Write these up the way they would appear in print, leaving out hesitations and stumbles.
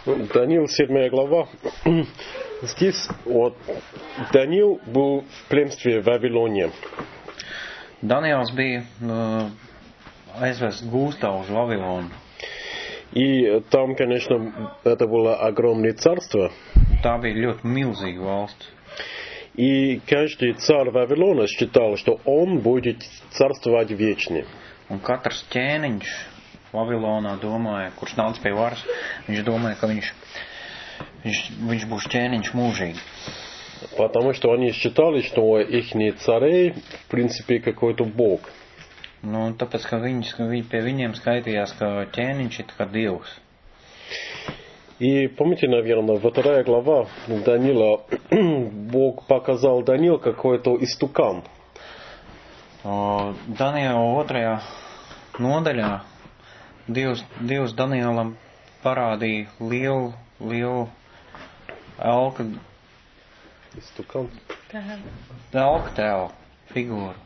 Даниил, 7 глава. Здесь вот Даниил был в племстве в Вавилоне. Daniels bija aizvests gūstā uz Vavilonu. И там, конечно, это было огромное царство. Tā bija ļoti milzīga valsts. И каждый царь Вавилона считал, что он будет царствовать вечно. Un katrs ķēniņš Vavilonā domāja, kurš nāca pie varas, viņš domāja, ka viņš būs ķēniņš mūžīgi. Потому что они считали, что их царей, в принципе, какой-то бог. Nu, tāpēc, ka pie viņiem skaitījās, ka ķēniņš ir kā dievs. И помните, наверное, во 2 глава Даниила, Бог показал Даниилу какой-то истукан. Daniela 2. nodaļā Dievs Danielam parādīja lielu elka Истукан. Elka tēlu figūru.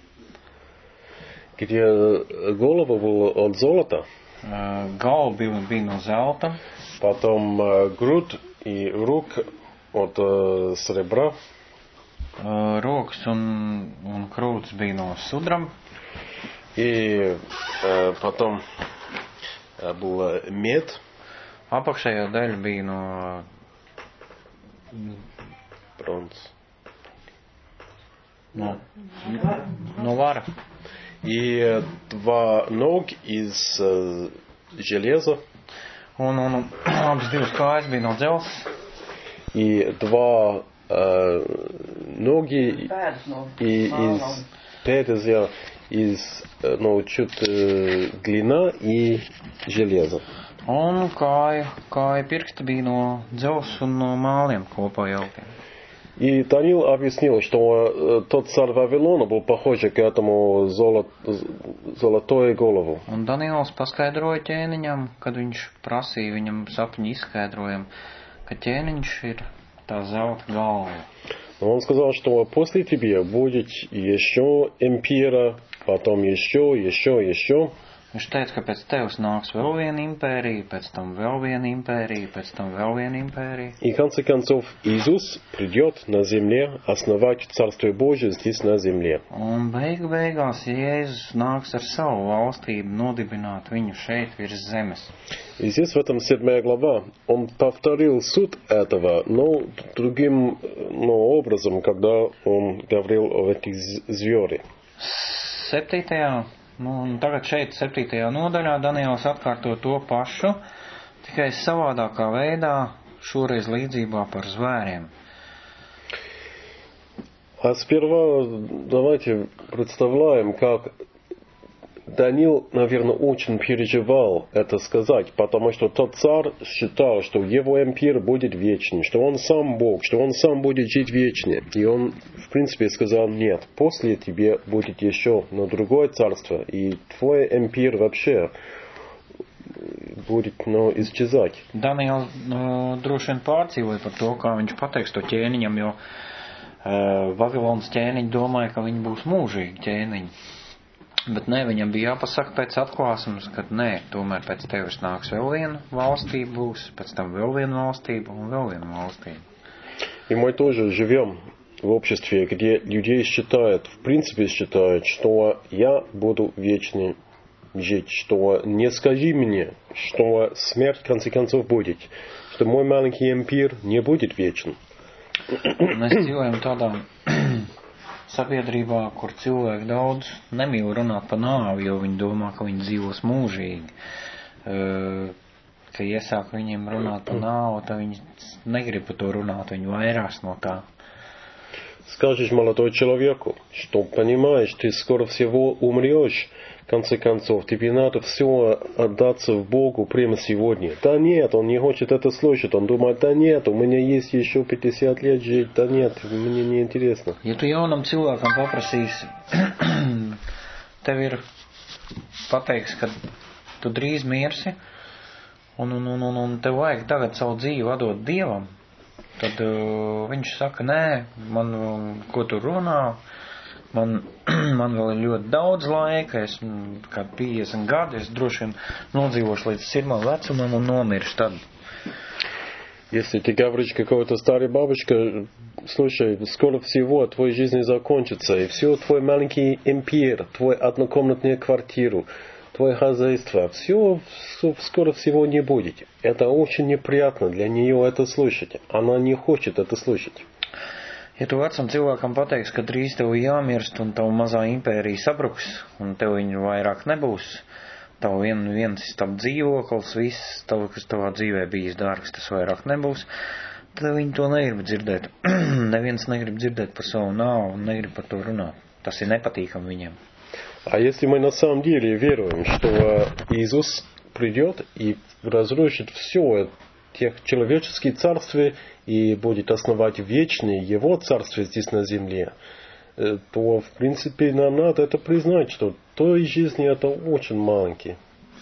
Где голова была от золота. Galva bija no zelta. Потом грудь и рук от серебра. Rokas un krūtis bija no sudraba. И потом была медь. Apakšējā daļa bija no Бронз. No vara. И 2 ноги из железа. Un abas divas kājas bija no dzelzs. И 2 ноги и из пēdas, из чуть длина и железа. Un kāja pirksti bija no dzelzs un no māliem kopā jauktiem. И Даниил объяснил, что тот царь Вавилона был похож к этому золотой голову. Un Daniels paskaidroja ķēniņam, kad viņš prasīja viņam sapņu izskaidrojumu, ka ķēniņš ir tā zelta galva. Он сказал, что после тебя будет еще империя, потом еще. Viņš teica, ka pēc tevis nāks vēl viena impērija, pēc tam vēl viena impērija, pēc tam vēl viena impērija. И в конце концов Иисус придет на земле основать Царствие Божие здесь на земле. Un beigās Jēzus nāks ar savu valstību nodibināt viņu šeit virs zemes. И здесь в этом 7 глава он повторил суть этого, но другим образом, когда он говорил о этих зверях. 7. Un tagad šeit 7. nodaļā Daniels atkārto to pašu, tikai savādākā veidā, šoreiz līdzībā par zvēriem. А сперва давайте представляем, как Даниил, наверное, очень переживал это сказать, потому что тот царь считал, что его империя будет вечной, что он сам Бог, что он сам будет жить вечно. И он, в принципе, сказал, нет, после тебе будет еще другое царство, и твой империя вообще будет исчезать. Daniels droši vien pārcīvoja par to, kā viņš pateiks to ķēniņam, jo Vavilonas ķēniņi domāja, ka viņi būs mūžīgi ķēniņi. Bet ne, viņam bija jāpasaka pēc atklāsmes, ka nē, tomēr pēc tevis nāks vēl viena valstība būs, pēc tam vēl viena valstība un vēl viena valstība. И мы тоже живем в обществе, где людей считают, в принципе считают, что я буду вечно жить, что не скажи мне, что смерть в конце концов будет, что мой маленький импир не будет вечен. Mēs dzīvojam tādā sabiedrībā, kur cilvēki daudz nemīl runāt par nāvi, jo viņi domā, ka viņi dzīvos mūžīgi. Ka iesāk viņiem runāt par nāvi, tad viņi negrib par to runāt, viņi vairās no tā. Скажешь молодой человеку, что понимаешь, ты скоро всего умрешь, в конце концов, тебе надо все отдаться в Богу прямо сегодня. Да нет, он не хочет это слышать, он думает, да нет, у меня есть еще 50 лет жить, да нет, мне не интересно. Ja tu jaunam cilvēkam paprasīsi, tev ir pateiks, ka tu drīz mirsi, un tev vajag tagad savu dzīvi atdot Dievam, tad viņš saka, nē, ko tu runā, man vēl ir ļoti daudz laika, es kādu 50 gadu, es droši vien nodzīvošu līdz 100 vecumam un nomiršu tad. Если ты говоришь какой-то старой бабушке, слушай, скоро всего твоя жизнь закончится, и все твой маленький импир, твой однокомнатную квартиру, твое хозяйство, все скоро всего не будет. Это очень неприятно для нее это слышать. Она не хочет это слышать. Ja tu vecam cilvēkam pateiksi, ka drīz tev jāmirst un tavu mazā impērija sabruks, un tev viņu vairāk nebūs, tavu viens istab dzīvoklis, viss, kas tavā dzīvē bijis dārgs, tas vairāk nebūs, tad viņi to negrib dzirdēt. Neviens negrib dzirdēt par savu nāvu un negrib par to runāt. Tas ir nepatīkam viņiem. А если мы на самом деле веруем, что Иисус придет и разрушит все тех человеческие царства и будет основать вечное Его царство здесь на земле, то, в принципе, нам надо это признать, что той жизни это очень маленький.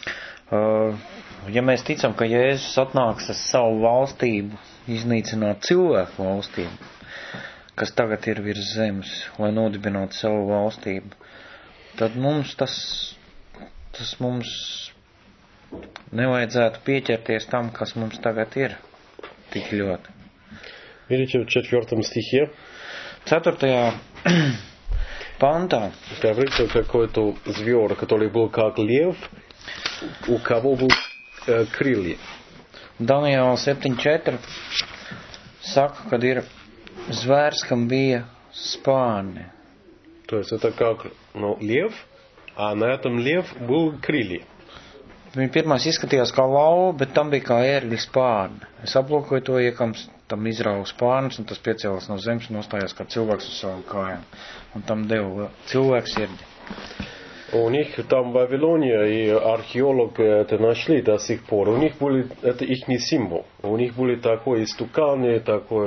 Ja mēs ticam, ka Jēzus atnāks ar savu valstību, iznīcināt cilvēku valstību, kas tagad ir virs zemes, lai nodibinātu savu valstību, tad mums tas mums nevajadzētu pieķerties tam, kas mums tagad ir tik ļoti. Видите, в 4 стихе 4. пантā говорится какой-то зверь, который был как лев, у кого был крылья. Daniela 7.4 saka, kad ir zvērs, kam bija spārni. То есть это как лев, а на этом лев был крылья. Viņa pirmais izskatījās kā lauva, bet tam bija kā ērgļa spārni. Es aplūkoju to iekams, tam izrauga spārnus, un tas piecēlās no zemes un nostājās kā cilvēks uz savām kājām. Un tam deva cilvēku sirdi. У них там в Вавилоне, и археологи это нашли до сих пор, у них были, это их не символ. У них были такие истуканы,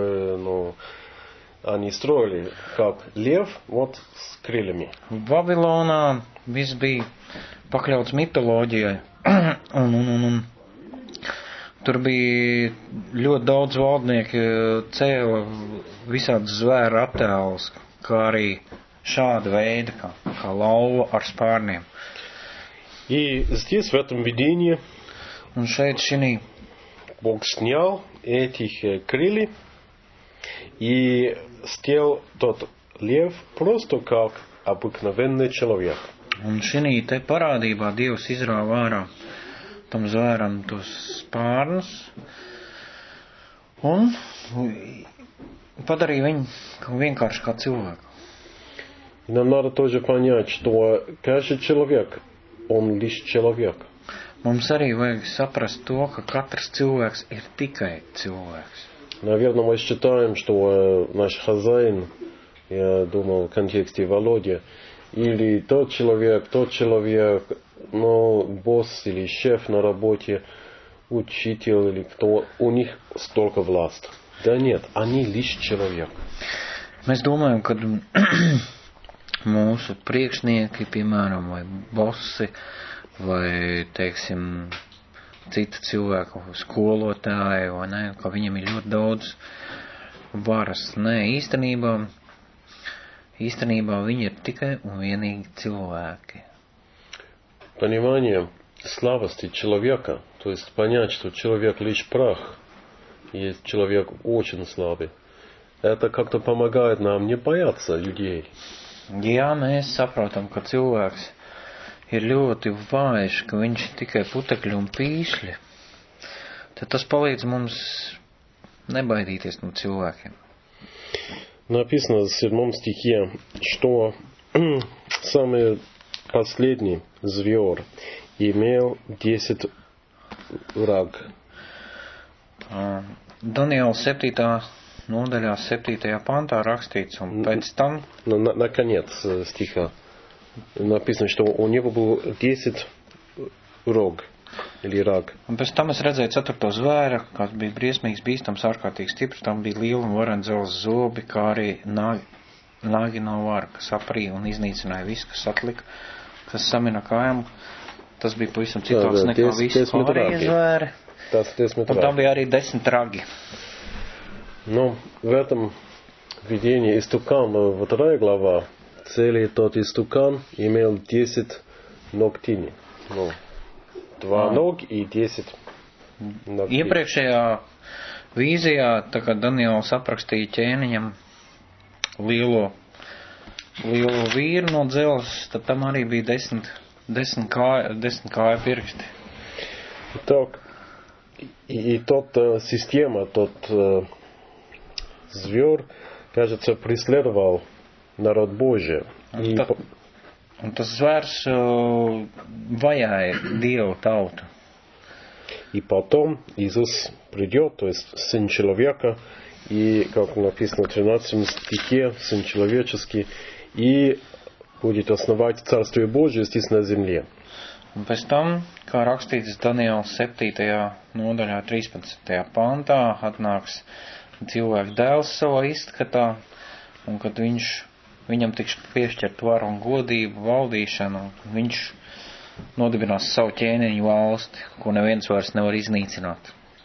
они строили как лев, вот с крыльями. Vavilonā viss bija pakļauts mitoloģijai. un tur bija ļoti daudz valdnieki cēla visādas zvēra attēlus, kā arī šāda veida, kā lauva ar spārniem. И здесь, в этом видении, un šeit šinī Бог снял этих крыльев и сделал тот лев просто как обыкновенный человек. Un šinī te parādībā Dievs izrāva ārā tam zvēram tos spārnus un padarīja viņu vienkārši kā cilvēku. И нам надо тоже понять, что каждый человек, он лишь человек. Mums arī vajag saprast to, ka katrs cilvēks ir tikai cilvēks. Наверное, мы считаем, что наш хозяин, я думал в контексте Володя, или тот человек, босс или шеф на работе, учитель или кто, у них столько власти. Да нет, они лишь человек. Mēs domājam, ka mūsu priekšnieki, piemēram, vai bosi, vai, teiksim, cita cilvēku skolotāji, vai ne, ka viņam ir ļoti daudz varas. Nē, īstenībā viņi ir tikai un vienīgi cilvēki. Понимание слабости человека, то есть понять, что человек лишь прах, и человек очень слабый, это как-то помогает нам не бояться людей. Ja mēs saprotam, ka cilvēks ir ļoti vājš, ka viņš ir tikai putekļi un pīšļi, tad tas palīdz mums nebaidīties no cilvēkiem. Написано в 7 стихе, что самый последний зверь имел 10 рог. Daniela 7. nodaļā 7. pantā rakstīts, un pēc tam... На конец стиха написано, что у него был 10 рог. Или раг. Un pēc tam es redzēju 4. zvēra, kas bija briesmīgs, bīstams, ārkārtīgi stiprs. Tam bija liela un varena dzelzs zobi, kā arī nagi no vara, kas aprīja un iznīcināja visu, kas atlika, kas samina kājām. Tas bija pavisam citāds nekā visi pārējie zvēri. Un tam bija arī 10 ragi. Но в этом видении истукан, во 2 глава, целый тот истукан имел 10 ногтей. 2 ноги и 10 ногтей. Iepriekšējā vīzijā, tā kā Daniels aprakstīja ķēniņam lielo vīru no dzelzs, tad tam arī bija 10 kāju pirksti. Так, и тот система, тот зверь, кажется, преследовал народ Божий. Un tas zvērs vajāja Dievu tautu. И потом Иисус придет, то есть Сын Человека, и, как написано в 13 стихе, Сын Человеческий, и будет основать Царствие Божие здесь на земле. Un pēc tam, kā rakstīts Daniela 7. nodaļā 13. pantā, atnāks cilvēku dēls savā izskatā, un kad viņam tiks piešķirt varu un godību, valdīšanu, viņš nodibinās savu ķēniņu valsti, ko neviens vairs nevar iznīcināt.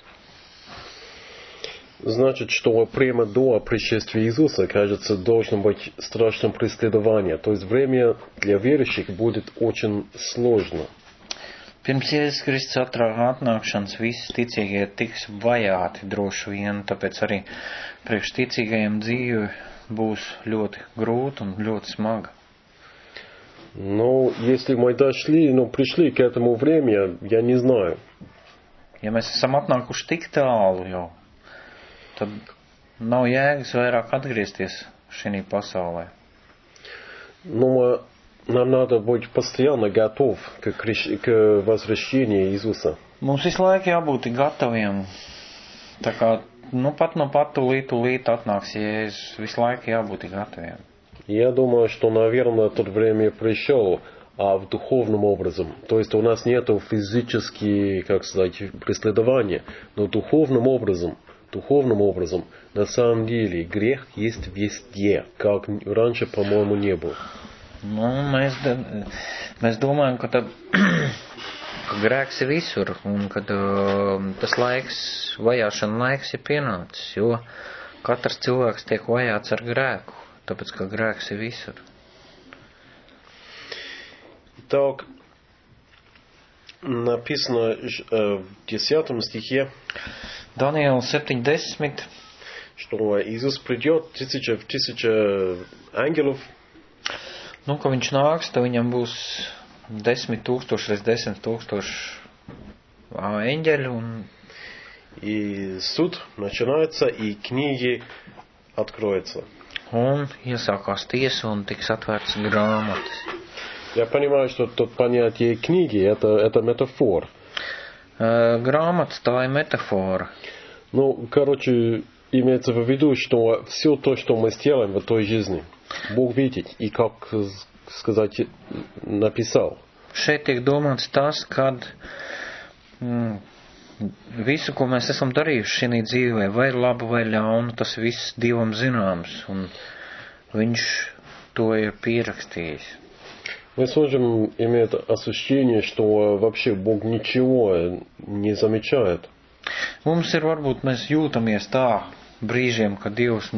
Значит, что прямо до пришествия Иисуса, кажется, должно быть страшное преследование. То есть время для верующих будет очень сложно. Pirms Jēzus Kristus atnākšanas visi ticīgie tiks vajāti droši vien, tāpēc arī priekš ticīgajiem dzīve būs ļoti grūta un ļoti smaga. Ну, если мы пришли к этому времени, я не знаю. Ja mēs esam atnākuši tik tālu jau, tad nav jēgas vairāk atgriezties šī pasaulē. Но нам надо быть постоянно готов к возвращению Иисуса. Mums visu laiku jābūt gataviem. Tā kā, pat tūlīt atnāks Jēzus. Visu laiku jābūt gataviem. Я думаю, что, наверное, тот время пришел, а в духовном образом. То есть у нас нету физически, преследования, но духовным образом, на самом деле, грех есть везде, как раньше, по-моему, не было. Mēs domājam, ka grēks ir visur, un ka tas vajāšana laiks ir pienācis, jo katrs cilvēks tiek vajāts ar grēku, tāpēc, ka grēks ir visur. Так, написано в 10 стихе, Daniela 7:10, что Иисус придет, тысяча ангелов. Ka viņš nāks, tad viņam būs 10 000 reiz 10 000 eņģeļu. И суд начинается, и книги откроются. Un iesākās tiesa un tiks atvērts grāmatas. Я понимаю, что тут понятие книги это метафор. Grāmatas tā ir metafora. Имеется в виду, что все то, что мы сделаем в той жизни, Бог видит и, как сказать, написал. Šeit tiek domāts tas, kad visu, ko mēs esam darījuši šī dzīvē, vai labu vai ļaunu, tas viss Dievam zināms, un Viņš to ir pierakstījis. Мы сможем иметь ощущение, что вообще Бог ничего не замечает. Mums ir varbūt mēs jūtamies tā brīžiem, ka Dievs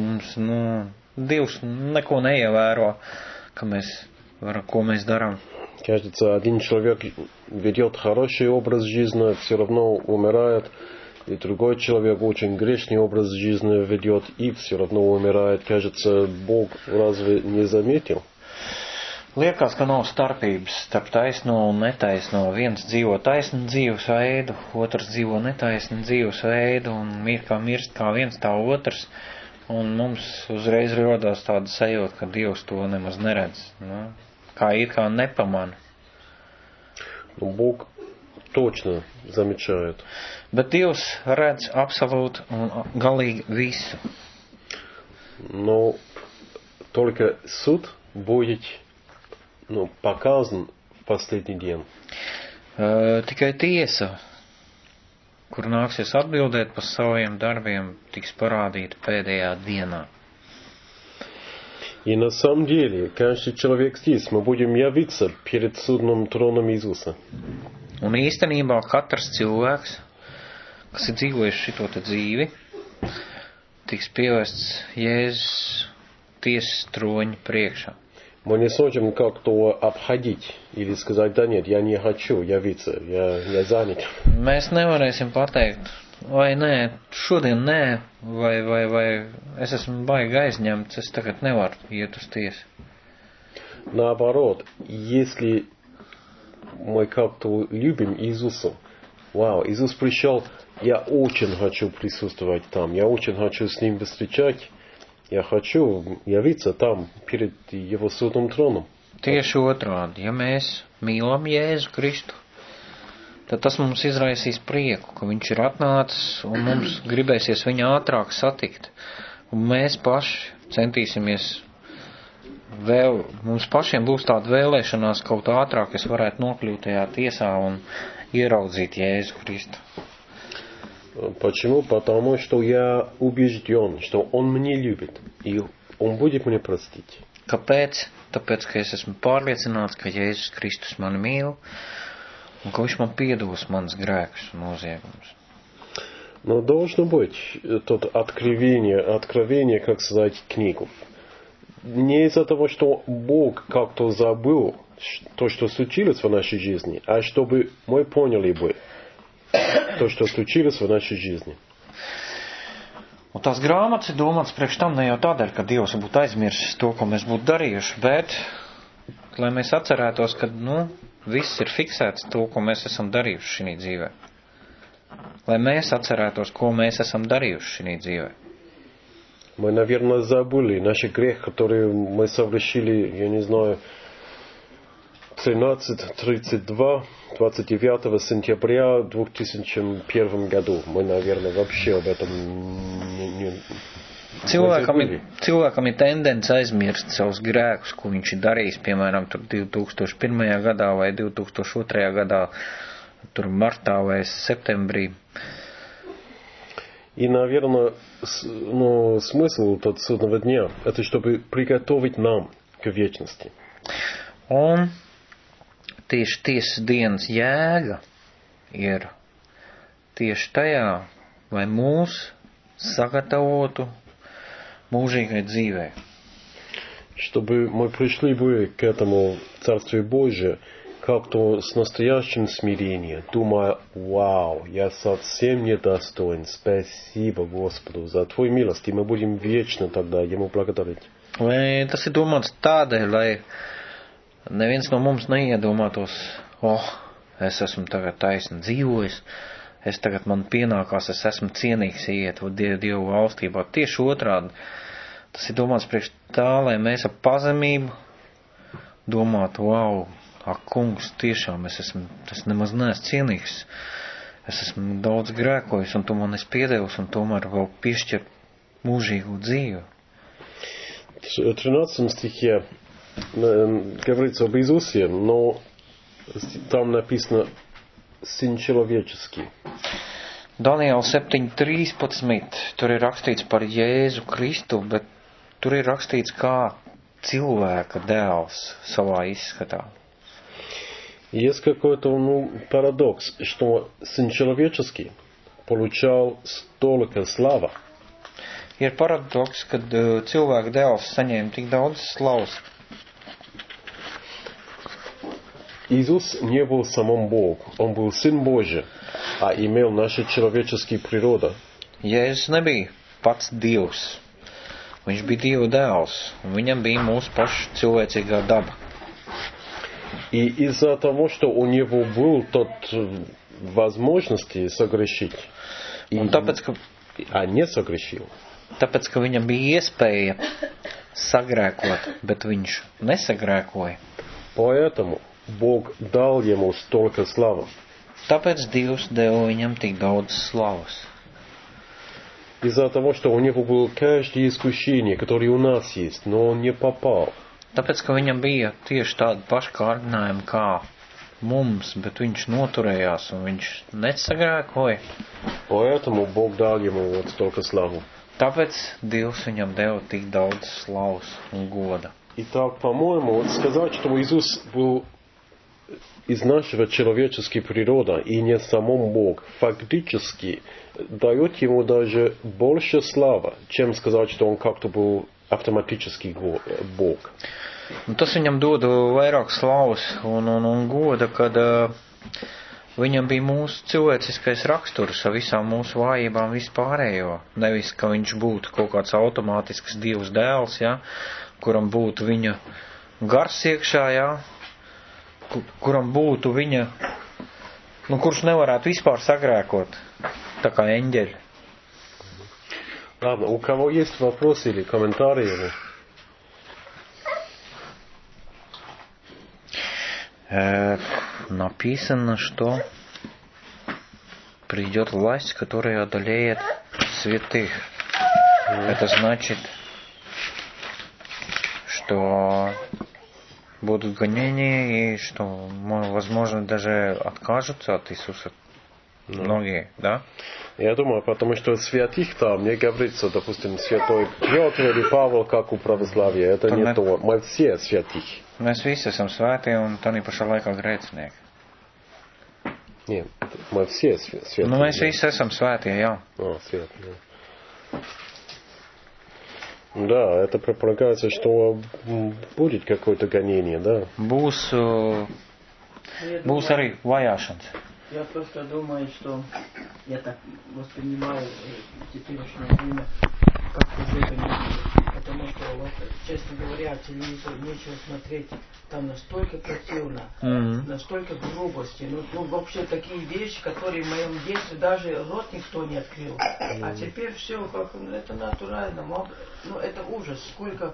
neko neievēro, ko mēs darām. Кажется, один человек ведет хороший образ жизни, все равно умирает, и другой человек очень грешный образ жизни ведет, и все равно умирает. Кажется, Бог разве не заметил? Liekas, ka nav starpības starp taisno un netaisno. Viens dzīvo taisnu dzīvesveidu, otrs dzīvo netaisnu dzīvesveidu, un mirst kā viens tā otrs. Un mums uzreiz rodās tāda sajūta, ka Dievs to nemaz neredz. Kā nepamana. Бог точно замечает. Bet Dievs redz absolūti un galīgi visu. Но только суд будет показан в последний день. Tikai tiesa, kur nāksies atbildēt par saviem darbiem, tiks parādīta pēdējā dienā. И на самом деле, каждый человек здесь, мы будем явиться перед судным троном Иисуса. Un īstenībā katrs cilvēks, kas ir dzīvojis šito te dzīvi, tiks pievests Jēzus tiesas troņa priekšā. Мы не сможем как-то обходить или сказать, да нет, я не хочу явиться, я занят. Mēs nevarēsim pateikt, vai nē, šodien nē, vai es esmu baigi aizņemts, es tagad nevaru iet uz tiesu. Наоборот, если мы как-то любим Иисуса, вау, Иисус пришел, я очень хочу присутствовать там, я очень хочу с Ним встречать, я хочу явиться там перед Его святым троном. Tieši otrādi, ja mēs mīlam Jēzu Kristu, tad tas mums izraisīs prieku, ka viņš ir atnācis un mums gribēsies viņu ātrāk satikt. Un mēs paši centīsimies mums pašiem būs tāda vēlēšanās kaut ātrāk, es varētu nokļūt tajā tiesā un ieraudzīt Jēzu Kristu. Почему? Потому что я убежден, что Он меня любит, и Он будет мне простить. Kāpēc? Tāpēc, ka es esmu pārliecināts, ka Jēzus Kristus mani mīl un ka viņš man piedos manas grēkus un noziegumus. Но должно быть тут откровение, как сказать, книгу. Не из-за того, что Бог как-то забыл то, что случилось в нашей жизни, а чтобы мы поняли бы то, что случилось в нашей жизни. Un tās grāmatas ir domāts priekš tam ne jau tādēļ, ka Dievs būtu aizmirsis to, ko mēs būtu darījuši, bet, lai mēs atcerētos, ka, viss ir fiksēts to, ko mēs esam darījuši šī dzīvē. Lai mēs atcerētos, ko mēs esam darījuši šī dzīvē. Мы, наверное, забыли наш грех, который мы совершили, я не знаю, 13:32, 29 сентября 2001 году. Мы, наверное, вообще об этом не Cilvēkam ir tendence aizmirst savus grēkus, ko viņš ir darījis, piemēram, tur 2001. gadā vai 2002. gadā, tur martā vai septembrī. И, наверное, смысл тот судного дня, это чтобы приготовить нам к вечности. Un tieši tiesas dienas jēga ir tieši tajā, lai mūs sagatavotu mūžīgai dzīvei. Чтобы мы пришли бы к этому Царствию Божию как-то с настоящим смирением, думая, вау, я совсем недостоин, спасибо Господу за Твою милость, и мы будем вечно тогда Ему благодарить. Vai tas ir domāts tādēļ, lai neviens no mums neiedomātos, es esmu tagad taisni dzīvojis, es tagad man pienākās, es esmu cienīgs iet Dievu valstībā. Tieši otrādi, tas ir domāts priekš tā, lai mēs ar pazemību domātu, wow, ak, kungs, tiešām es nemaz neesmu cienīgs, es esmu daudz grēkojis, un tu man esi piedevis, un tomēr vēl piešķir mūžīgu dzīvi. В 13 стихе говорится об Иисусе, но там написано «сын человеческий». Daniela 7.13, tur ir rakstīts par Jēzu Kristu, bet tur ir rakstīts kā cilvēka dēls savā izskatā. Есть какой-то парадокс, что сын человеческий получал столько славы. Ir paradoks, kad cilvēka dēls saņēma tik daudz slavas. Иисус не был самым Богом, Он был Сын Божий, а имел нашу человеческую природу. Jēzus nebija pats Dievs. Viņš bija Dieva dēls, un viņam bija mūsu paša cilvēcīgā daba. И из-за того, что у него был тот возможности согрешить, а не согрешил. Tāpēc, ka viņam bija iespēja sagrēkot, bet viņš nesagrēkoja. Поэтому Бог дал ему столько славы. Tāpēc Dievs deva viņam tik daudz slavas. Из-за того, что у него было каждое искушение, которое у нас есть, но он не попал. Tāpēc, ka viņam bija tieši tāda paša kārdinājuma kā mums, bet viņš noturējās un viņš nesagrēkoja. Поэтому Бог дал ему вот столько славы. Tāpēc Dievs viņam deva tik daudz slavas un goda. Итак, по-моему, сказать, что Иисус был из нашего человеческой природы и не самом Бог, фактически дает ему даже больше славы, чем сказать, что он как-то был автоматически Бог. Un tas viņam dod vairāk slavas un goda, kad Viņam bija mūsu cilvēciskais raksturs ar visām mūsu vājībām vispārējo. Nevis, ka viņš būtu kaut kāds automātisks Dievs dēls, ja, kuram būtu viņa gars iekšā, ja, kuram būtu viņa, kurš nevarētu vispār sagrēkot, tā kā eņģeļi. Ладно, у кого есть вопросы или комментарии? Написано, что придет власть, которая одолеет святых. Это значит, что будут гонения и что, возможно, даже откажутся от Иисуса. Многие, да? Я думаю, потому что святых там не говорится, допустим, святой Петр или Павел, как у православия. Это не то. Мы все святых. Mēs visi esam svēti un tādā pašā laikā grēcinieki. Нет, мы все святые. Ну, mēs visi esam svētie, jā. Святые. Да, это предполагается, что будет какое-то гонение, да? Būs arī vajāšanas. Я просто думаю, что я так воспринимаю теперешнее время как уже гонение. Потому что, вот, честно говоря, телевизор нечего смотреть. Там настолько противно, настолько грубости. Ну, вообще такие вещи, которые в моем детстве даже рот никто не открыл. А теперь все, как, это натурально. Ну, это ужас. Сколько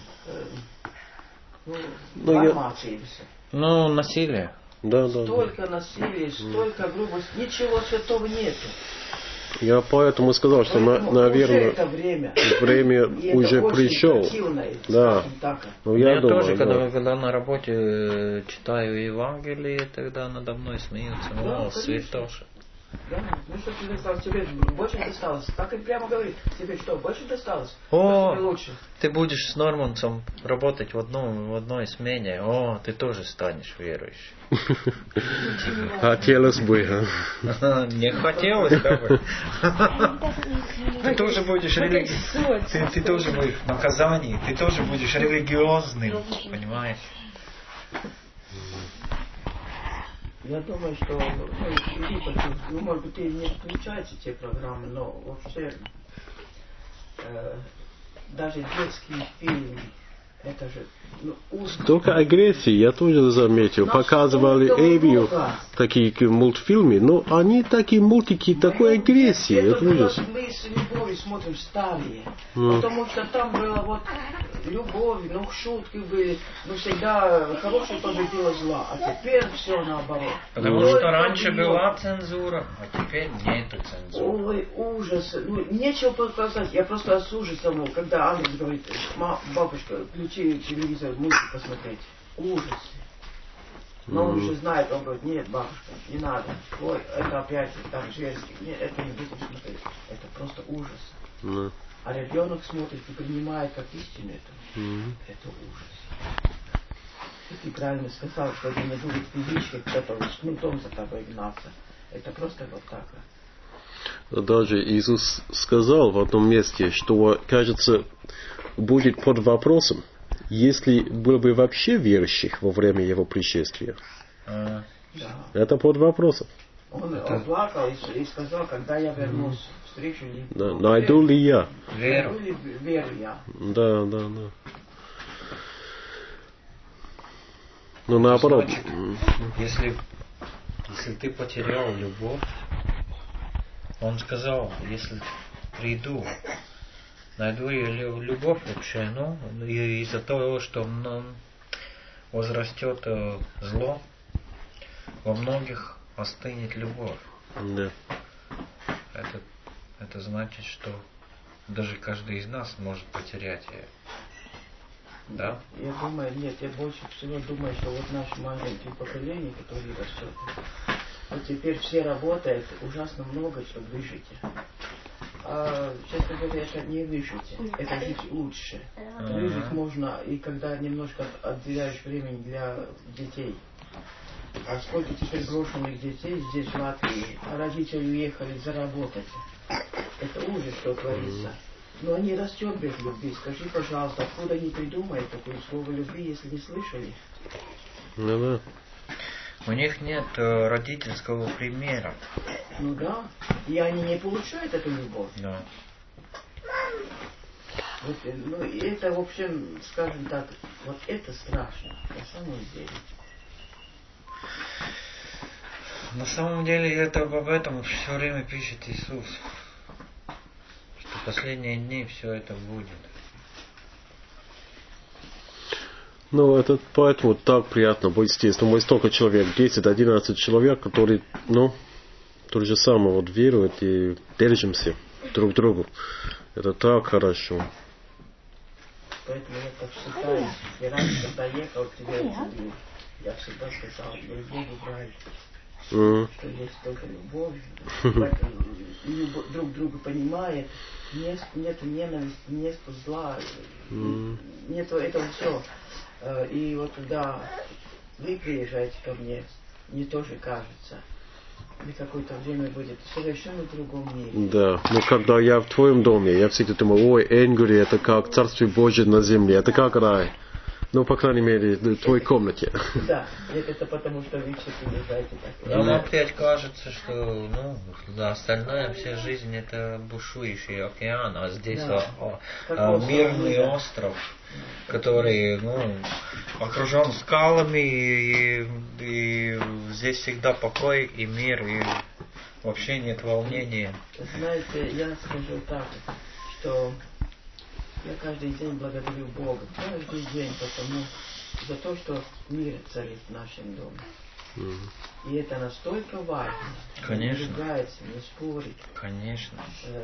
информации. Ну, насилие. Да, столько насилия, столько грубости. Ничего святого нету. Я поэтому сказал, что, наверное, время уже пришло. Да. Ну, я думаю, тоже, когда на работе читаю Евангелие, тогда надо мной смеются. Да, святоша. Да, ну что тебе досталось? Тебе больше досталось. Так и прямо говорит. Тебе что, больше досталось? О, тебе лучше? Ты будешь с Нормансом работать в одной смене. О, ты тоже станешь верующим. Хотелось бы. Не хотелось, да бы. Ты тоже будешь ты тоже будешь в наказании, ты тоже будешь религиозным, понимаешь? Я думаю, что может быть, и не включаете те программы, но вообще даже детские фильмы, это же Столько агрессии, я тоже заметил. Показывали Эвию такие мультфильмы, но они такие мультики, такой агрессии. Это ужас. Мы с любовью смотрим старые, потому что там была вот любовь, шутки были, всегда хорошее победило зла, а теперь все наоборот. Потому что раньше была цензура, а теперь нету цензуры. Ой, ужас. Нечего показать. Я просто с ужасом, когда Алекс говорит, бабушка, включи телевизор, мультик посмотреть. Ужас. Но он уже знает, он говорит, нет, бабушка, не надо. Ой, это опять так женский. Нет, это не будем смотреть. Это просто ужас. А ребенок смотрит и принимает как истину это. Это ужас. И ты правильно сказал, что это не будет физически кто-то с кнутом за тобой гнаться. Это просто вот так. Даже Иисус сказал в одном месте, что, кажется, будет под вопросом, если было бы вообще верующих во время его пришествия. Да. Это под вопросом. Он плакал и сказал, когда я вернусь, встречу ли. Да. Найду ли я? Веру я. Да. Но наоборот. Значит, если ты потерял любовь, он сказал, если приду, найду я любовь вообще, из-за того, что возрастет зло, во многих остынет любовь. Да. Это значит, что даже каждый из нас может потерять ее. Да? Я думаю, нет, я больше всего думаю, что вот наше маленькое поколение, которое растет, вот теперь все работают ужасно много, чтобы выжить. А, честно говоря, это не выжить, это жить лучше. Выжить можно, и когда немножко отделяешь времени для детей. А сколько теперь брошенных детей здесь в Латвии, а родители уехали заработать. Это ужас, что творится. Но они растет без любви. Скажи, пожалуйста, откуда они придумают такое слово любви, если не слышали? Да. У них нет родительского примера. Ну да. И они не получают эту любовь. Да. Вот, ну, и это, в общем, скажем так, вот это страшно, на самом деле. На самом деле это об этом все время пишет Иисус. Что в последние дни все это будет. Ну, это поэтому так приятно быть здесь. Ну, мы столько человек, 10-11 человек, которые, ну, то же самое вот веруют и держимся друг к другу. Это так хорошо. Поэтому я так считаю, и раньше, когда ехал к тебе, я всегда сказал, любовь брать, что есть только любовь, друг друга понимает, нету ненависти, нету зла, нету этого все. И вот когда вы приезжаете ко мне, мне тоже кажется, и какое-то время будет совершенно в другом мире. Да, ну когда я в твоем доме, я всегда думаю, ой, Энгури, это как Царствие Божье на земле, это как рай. Ну, по крайней мере, в твоей комнате. Да, это потому, что вы все приезжаете так. Нам опять кажется, что, ну, да, остальная вся жизнь это бушующий океан, а здесь мирный остров, который, ну, окружен скалами, и здесь всегда покой и мир, и вообще нет волнения. Знаете, я скажу так, что я каждый день благодарю Бога, каждый день, потому за то, что мир царит в нашем доме. И это настолько важно. Конечно. Не ругается, не спорит. Конечно.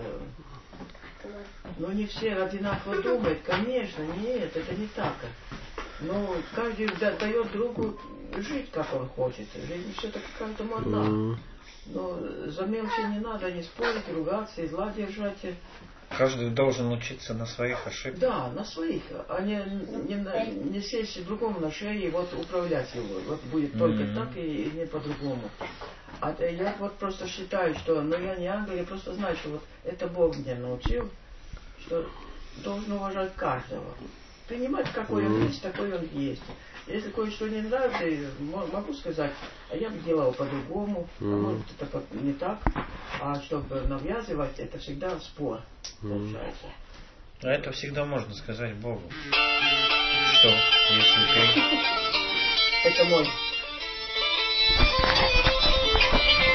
Но не все одинаково думают, конечно, нет, это не так. Но каждый дает другу жить, как он хочет. Жизнь все-таки каждому одна. Но за мелочи не надо не спорить, ругаться и зла держать. Каждый должен учиться на своих ошибках. Да, на своих, а не сесть другому на шею и вот управлять его. Вот будет только так и не по-другому. А я вот просто считаю, что, ну я не ангел, я просто знаю, что вот это Бог меня научил, что должен уважать каждого. Принимать, какой он есть, такой он есть. Если кое-что не нравится, могу сказать, а я бы делал по-другому, а может это не так. А чтобы навязывать, это всегда спор получается. А это всегда можно сказать Богу. Что, если ты... Это мой